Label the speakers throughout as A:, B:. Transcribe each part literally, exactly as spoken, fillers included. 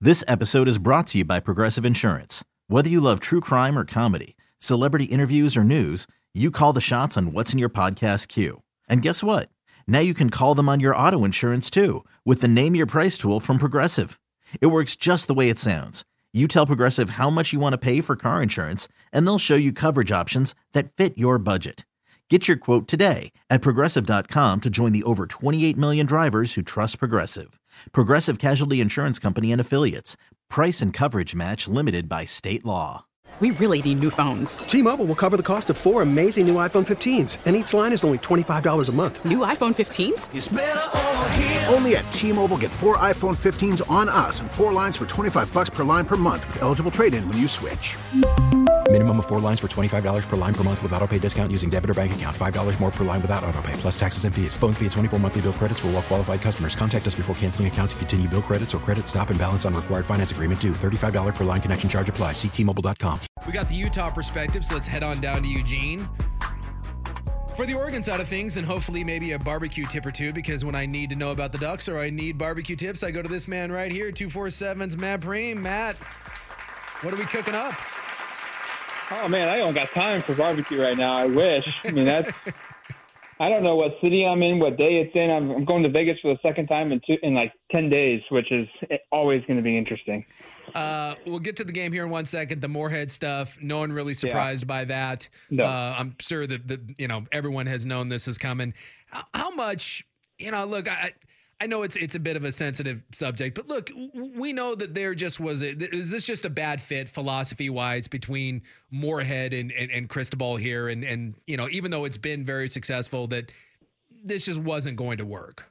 A: This episode is brought to you by Progressive Insurance. Whether you love true crime or comedy, celebrity interviews or news, you call the shots on what's in your podcast queue. And guess what? Now you can call them on your auto insurance too with the Name Your Price tool from Progressive. It works just the way it sounds. You tell Progressive how much you want to pay for car insurance, and they'll show you coverage options that fit your budget. Get your quote today at Progressive dot com to join the over twenty-eight million drivers who trust Progressive. Progressive Casualty Insurance Company and Affiliates. Price and coverage match limited by state law.
B: We really need new phones.
C: T-Mobile will cover the cost of four amazing new iPhone fifteens, and each line is only twenty-five dollars a month.
B: New iPhone fifteens?
D: It's better over here.
E: Only at T-Mobile, get four iPhone fifteens on us and four lines for twenty-five bucks per line per month with eligible trade-in when you switch.
F: Minimum of four lines for twenty-five dollars per line per month with autopay discount using debit or bank account. five dollars more per line without autopay, plus taxes and fees. Phone fee at twenty-four monthly bill credits for well-qualified customers. Contact us before canceling account to continue bill credits or credit stop and balance on required finance agreement due. thirty-five dollars per line connection charge applies. See T Mobile dot com.
G: We got the Utah perspective, so let's head on down to Eugene for the Oregon side of things, and hopefully maybe a barbecue tip or two, because when I need to know about the Ducks or I need barbecue tips, I go to this man right here, two forty-seven's Matt Preem. Matt, what are we cooking up?
H: Oh, man, I don't got time for barbecue right now. I wish. I mean, that's – I don't know what city I'm in, what day it's in. I'm, I'm going to Vegas for the second time in, two, in like ten days, which is always going to be interesting.
G: Uh, we'll get to the game here in one second. The Moorhead stuff, no one really surprised yeah. by that.
H: No.
G: Uh, I'm sure that, that, you know, everyone has known this is coming. How, how much – you know, look, I – I know it's it's a bit of a sensitive subject, but look, we know that there just was a, is this just a bad fit philosophy wise between Moorhead and, and, and Cristobal here? And, and, you know, even though it's been very successful, that this just wasn't going to work.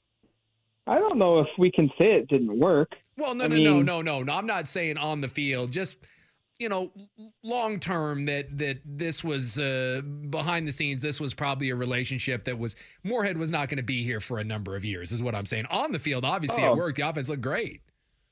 H: I don't know if we can say it didn't work.
G: Well, no,
H: I
G: no,
H: mean,
G: no, no, no, no. I'm not saying on the field, just, you know, long term that that this was uh, behind the scenes. This was probably a relationship that was Moorhead was not going to be here for a number of years, is what I'm saying. On the field, obviously
H: oh.
G: it worked. The offense looked great.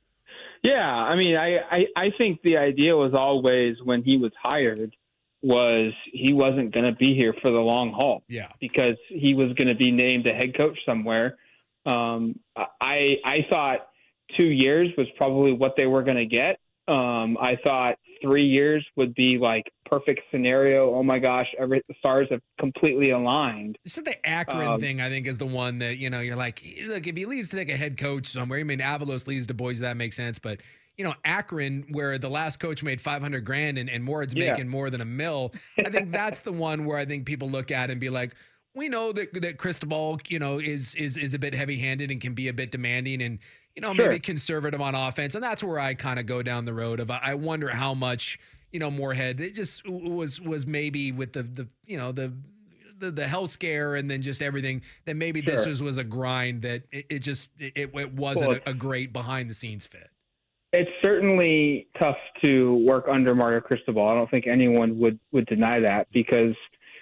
H: Yeah, I mean, I, I, I think the idea was always when he was hired was he wasn't going to be here for the long haul.
G: Yeah,
H: because he was going to be named a head coach somewhere. Um, I I thought two years was probably what they were going to get. Um, I thought three years would be like perfect scenario. Oh my gosh, every the stars have completely aligned.
G: So the Akron
H: um,
G: thing, I think, is the one that, you know, you're like, look, if he leaves to take a head coach somewhere, I mean, Avalos leaves to Boise, that makes sense. But, you know, Akron, where the last coach made five hundred grand and, and Moorhead's
H: yeah.
G: making more than a mil, I think that's the one where I think people look at and be like, we know that that Cristobal, you know, is is is a bit heavy-handed and can be a bit demanding and, you know,
H: sure.
G: maybe conservative on offense. And that's where I kind of go down the road of, I wonder how much, you know, Moorhead, it just was, was maybe with the, the, you know, the, the, the health scare and then just everything that maybe
H: sure.
G: this was, was a grind that it, it just, it, it wasn't
H: well,
G: a, a great behind the scenes fit.
H: It's certainly tough to work under Mario Cristobal. I don't think anyone would, would deny that because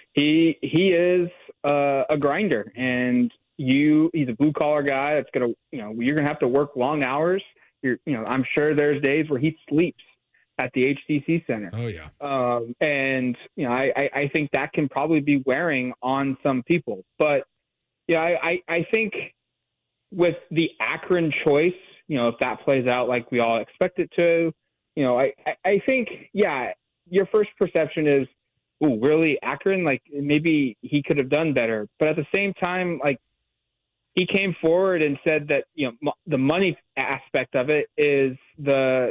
H: he, he is uh, a grinder and, You, he's a blue collar guy that's gonna, you know, you're gonna have to work long hours. You're, you know, I'm sure there's days where he sleeps at the H T C Center.
G: Oh yeah.
H: Um, and you know, I, I, I think that can probably be wearing on some people. But yeah, I, I, I think with the Akron choice, you know, if that plays out like we all expect it to, you know, I, I, I think yeah, your first perception is, oh, really Akron? Like maybe he could have done better. But at the same time, like. He came forward and said that, you know, m- the money aspect of it is the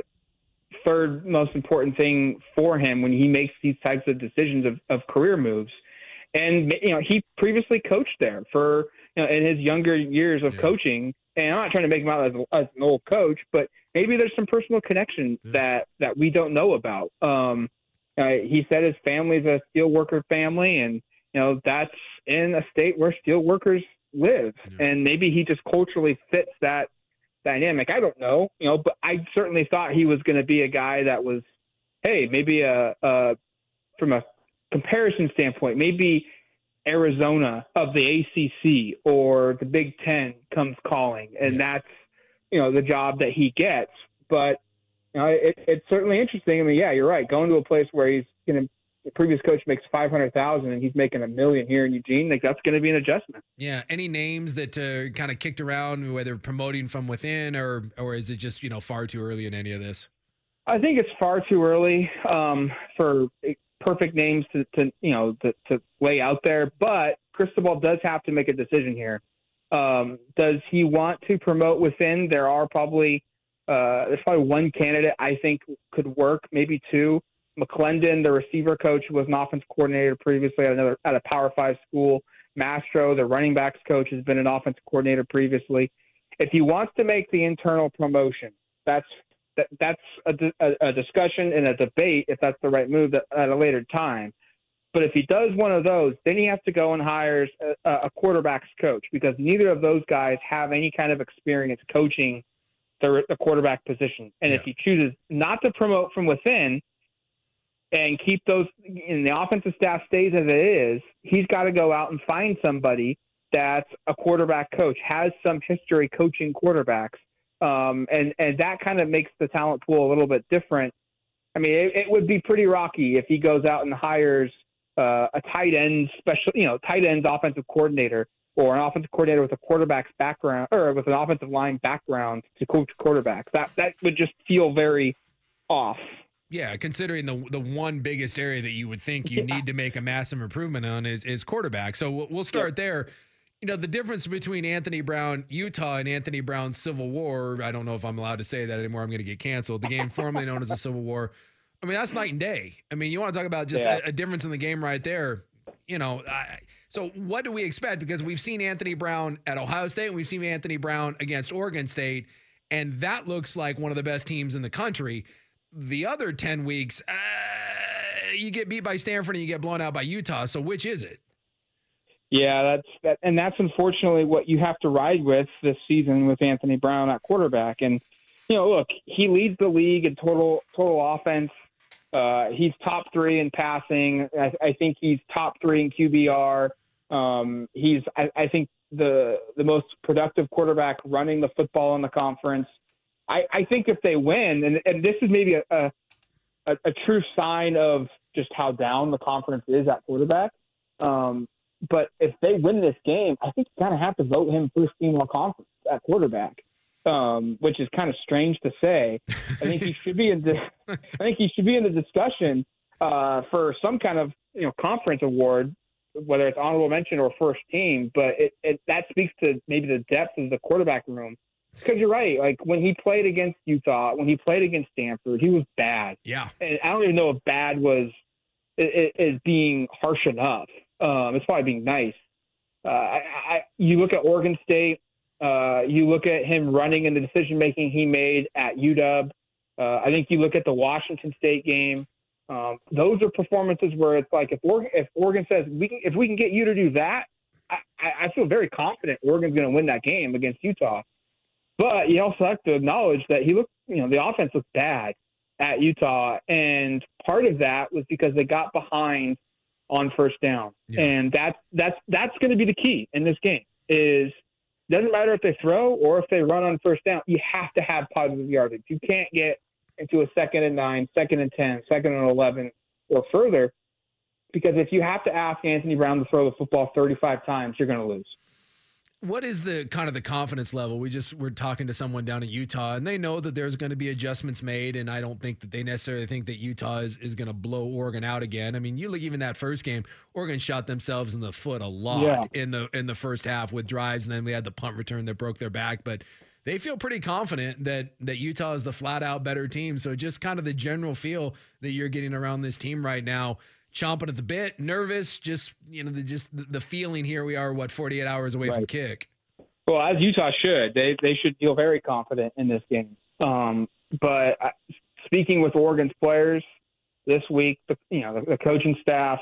H: third most important thing for him when he makes these types of decisions of, of career moves. And, you know, he previously coached there for, you know, in his younger years of yeah. coaching. And I'm not trying to make him out as, as an old coach, but maybe there's some personal connections yeah. that, that we don't know about. Um, uh, he said his family's a steel worker family, and, you know, that's in a state where steel workers live yeah. and maybe he just culturally fits that dynamic. I don't know, you know, but I certainly thought he was going to be a guy that was, hey, maybe a, a from a comparison standpoint, maybe Arizona of the A C C or the Big Ten comes calling, and yeah. that's, you know, the job that he gets. But you know, it, it's certainly interesting. I mean, yeah, you're right. Going to a place where he's going to the previous coach makes five hundred thousand and he's making a million here in Eugene, like that's going to be an adjustment.
G: Yeah. Any names that uh, kind of kicked around, whether promoting from within or or is it just, you know, far too early in any of this?
H: I think it's far too early um, for perfect names to, to you know, to, to lay out there. But Cristobal does have to make a decision here. Um, does he want to promote within? There are probably uh, there's probably one candidate I think could work, maybe two. McClendon, the receiver coach, was an offense coordinator previously at another at a Power Five school. Mastro, the running backs coach, has been an offensive coordinator previously. If he wants to make the internal promotion, that's that, that's a, a, a discussion and a debate if that's the right move at, at a later time. But if he does one of those, then he has to go and hires a, a quarterback's coach because neither of those guys have any kind of experience coaching the, the quarterback position. And yeah. if he chooses not to promote from within and keep those and the offensive staff stays as it is, he's got to go out and find somebody that's a quarterback coach, has some history coaching quarterbacks. Um, and, and that kind of makes the talent pool a little bit different. I mean, it, it would be pretty rocky if he goes out and hires uh, a tight end special, you know, tight ends offensive coordinator or an offensive coordinator with a quarterback's background or with an offensive line background to coach quarterbacks. That, that would just feel very off.
G: Yeah, considering the the one biggest area that you would think you yeah. need to make a massive improvement on is is quarterback. So we'll, we'll start yeah. there. You know, the difference between Anthony Brown, Utah, and Anthony Brown Civil War, I don't know if I'm allowed to say that anymore. I'm going to get canceled. The game formerly known as the Civil War. I mean, that's night and day. I mean, you want to talk about just yeah. a, a difference in the game right there. You know, I, so what do we expect? Because we've seen Anthony Brown at Ohio State, and we've seen Anthony Brown against Oregon State, and that looks like one of the best teams in the country. The other ten weeks, uh, you get beat by Stanford and you get blown out by Utah. So which is it?
H: Yeah, that's that, and that's unfortunately what you have to ride with this season with Anthony Brown at quarterback. And you know, look, he leads the league in total total offense. Uh, he's top three in passing. I, I think he's top three in Q B R. Um, he's, I, I think, the the most productive quarterback running the football in the conference. I, I think if they win, and, and this is maybe a, a a true sign of just how down the conference is at quarterback. Um, but if they win this game, I think you kind of have to vote him first team all conference at quarterback, um, which is kind of strange to say. I think he should be in the. I think he should be in the discussion uh, for some kind of you know conference award, whether it's honorable mention or first team. But it, it that speaks to maybe the depth of the quarterback room. Because you're right. Like when he played against Utah, when he played against Stanford, he was bad.
G: Yeah.
H: And I don't even know if bad was is, is being harsh enough. Um, it's probably being nice. Uh, I, I, you look at Oregon State. Uh, you look at him running and the decision making he made at U W. Uh, I think you look at the Washington State game. Um, those are performances where it's like if Oregon, if Oregon says we can, if we can get you to do that, I, I feel very confident Oregon's going to win that game against Utah. But you also have to acknowledge that he looked, you know, the offense looked bad at Utah. And part of that was because they got behind on first down. Yeah. And that's, that's, that's going to be the key in this game is doesn't matter if they throw or if they run on first down, you have to have positive yardage. You can't get into a second and nine, second and ten, second and eleven or further, because if you have to ask Anthony Brown to throw the football thirty-five times, you're going to lose.
G: What is the kind of the confidence level? We just were talking to someone down in Utah, and they know that there's going to be adjustments made, and I don't think that they necessarily think that Utah is, is going to blow Oregon out again. I mean, you look even that first game, Oregon shot themselves in the foot a lot yeah. in the in the first half with drives, and then we had the punt return that broke their back. But they feel pretty confident that that Utah is the flat out better team. So just kind of the general feel that you're getting around this team right now. Chomping at the bit, nervous, just, you know, the, just the, the feeling here we are, what, forty-eight hours away right. from kick.
H: Well, as Utah should. They they should feel very confident in this game. Um, but uh, speaking with Oregon's players this week, the, you know, the, the coaching staff,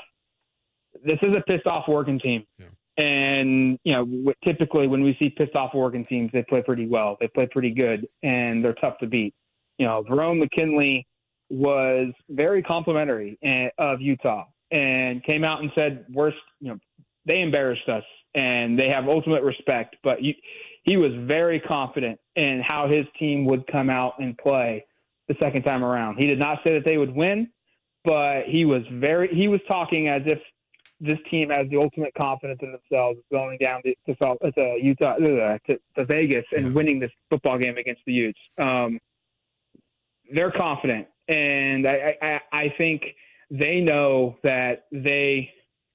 H: this is a pissed off Oregon team. Yeah. And, you know, typically when we see pissed off Oregon teams, they play pretty well. They play pretty good, and they're tough to beat. You know, Verone McKinley was very complimentary of Utah and came out and said, worst, you know, they embarrassed us and they have ultimate respect, but you, he was very confident in how his team would come out and play the second time around. He did not say that they would win, but he was very he was talking as if this team has the ultimate confidence in themselves going down to, to, to Utah to, to Vegas and
G: yeah.
H: winning this football game against the Utes. Um, they're confident, and I, I, I think they know that they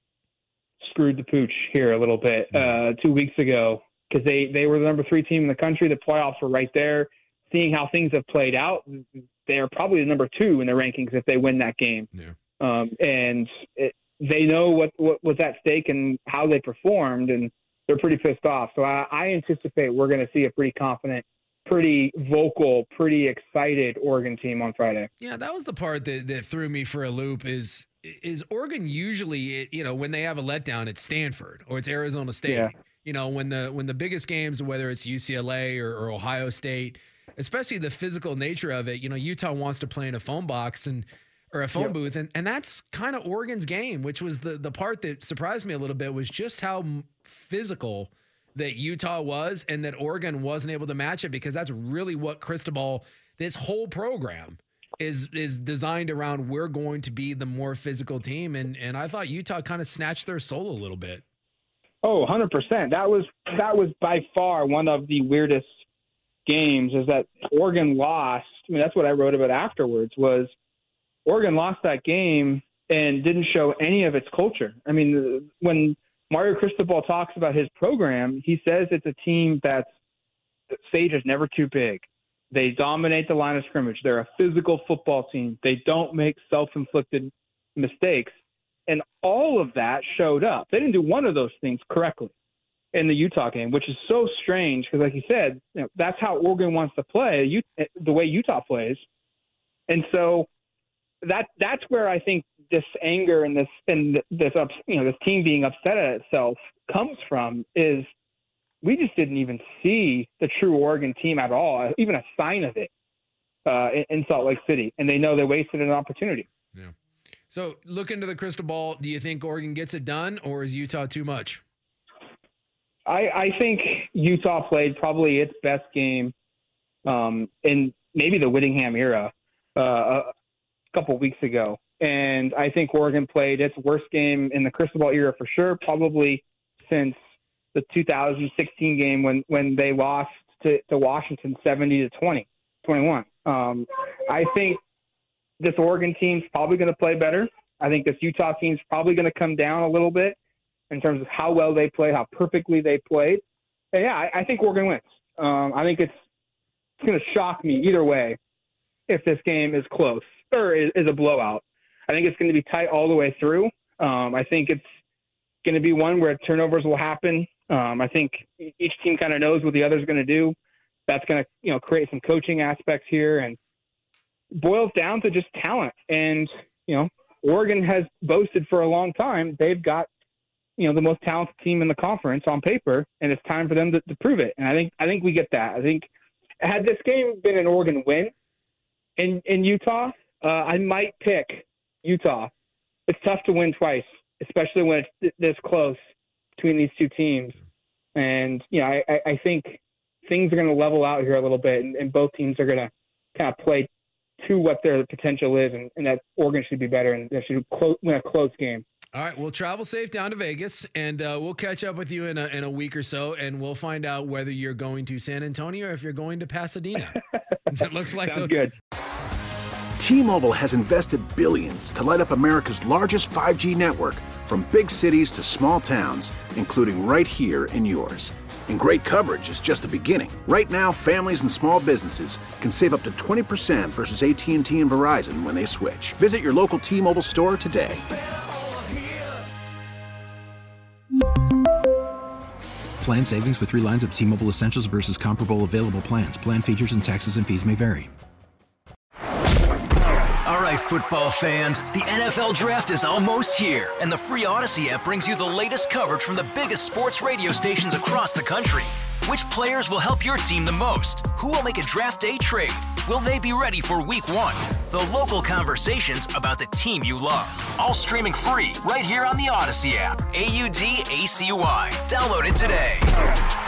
H: screwed the pooch here a little bit uh, two weeks ago because they, they were the number three team in the country. The playoffs were right there. Seeing how things have played out, they're probably the number two in the rankings if they win that game.
G: Yeah.
H: Um, and it, they know what, what was at stake and how they performed, and they're pretty pissed off. So I, I anticipate we're going to see a pretty confident, pretty vocal, pretty excited Oregon team on Friday.
G: Yeah, that was the part that, that threw me for a loop is is Oregon usually, you know, when they have a letdown, it's Stanford or it's Arizona State.
H: Yeah.
G: You know, when the when the biggest games, whether it's U C L A or, or Ohio State, especially the physical nature of it, you know, Utah wants to play in a phone box and or a phone yep. booth. And, and that's kind of Oregon's game, which was the, the part that surprised me a little bit was just how physical that Utah was and that Oregon wasn't able to match it, because that's really what Cristobal, this whole program is, is designed around. We're going to be the more physical team. And, and I thought Utah kind of snatched their soul a little bit.
H: Oh, one hundred percent. That was, that was by far one of the weirdest games, is that Oregon lost. I mean, that's what I wrote about afterwards, was Oregon lost that game and didn't show any of its culture. I mean, when Mario Cristobal talks about his program, he says it's a team that's stage is never too big. They dominate the line of scrimmage. They're a physical football team. They don't make self-inflicted mistakes. And all of that showed up. They didn't do one of those things correctly in the Utah game, which is so strange because, like you said, you know, that's how Oregon wants to play, you, the way Utah plays. And so that that's where I think this anger and this and this ups, you know, this team being upset at itself comes from, is we just didn't even see the true Oregon team at all, even a sign of it uh, in, in Salt Lake City, and they know they wasted an opportunity.
G: Yeah. So look into the crystal ball. Do you think Oregon gets it done, or is Utah too much?
H: I, I think Utah played probably its best game um, in maybe the Whittingham era uh, a couple weeks ago. And I think Oregon played its worst game in the Cristobal era for sure, probably since the two thousand sixteen game when, when they lost to, to Washington seventy to twenty, twenty-one. Um, I think this Oregon team's probably going to play better. I think this Utah team's probably going to come down a little bit in terms of how well they played, how perfectly they played. And yeah, I, I think Oregon wins. Um, I think it's, it's going to shock me either way if this game is close or is, is a blowout. I think it's going to be tight all the way through. Um, I think it's going to be one where turnovers will happen. Um, I think each team kind of knows what the other's going to do. That's going to, you know, create some coaching aspects here, and boils down to just talent. And, you know, Oregon has boasted for a long time they've got, you know, the most talented team in the conference on paper, and it's time for them to, to prove it. And I think I think we get that. I think had this game been an Oregon win in in Utah, uh, I might pick Utah. It's tough to win twice, especially when it's this close between these two teams. And, you know, I, I think things are going to level out here a little bit, and, and both teams are going to kind of play to what their potential is, and, and that Oregon should be better, and they should close, win a close game.
G: All right, we'll travel safe down to Vegas, and uh, we'll catch up with you in a, in a week or so, and we'll find out whether you're going to San Antonio or if you're going to Pasadena. It looks like
H: Sounds
G: the-
H: good.
E: T-Mobile has invested billions to light up America's largest five G network, from big cities to small towns, including right here in yours. And great coverage is just the beginning. Right now, families and small businesses can save up to twenty percent versus A T and T and Verizon when they switch. Visit your local T-Mobile store today.
F: Plan savings with three lines of T-Mobile Essentials versus comparable available plans. Plan features and taxes and fees may vary.
D: All right, football fans, the N F L Draft is almost here, and the free Odyssey app brings you the latest coverage from the biggest sports radio stations across the country. Which players will help your team the most? Who will make a draft day trade? Will they be ready for week one? The local conversations about the team you love. All streaming free right here on the Odyssey app. A U D A C Y. Download it today.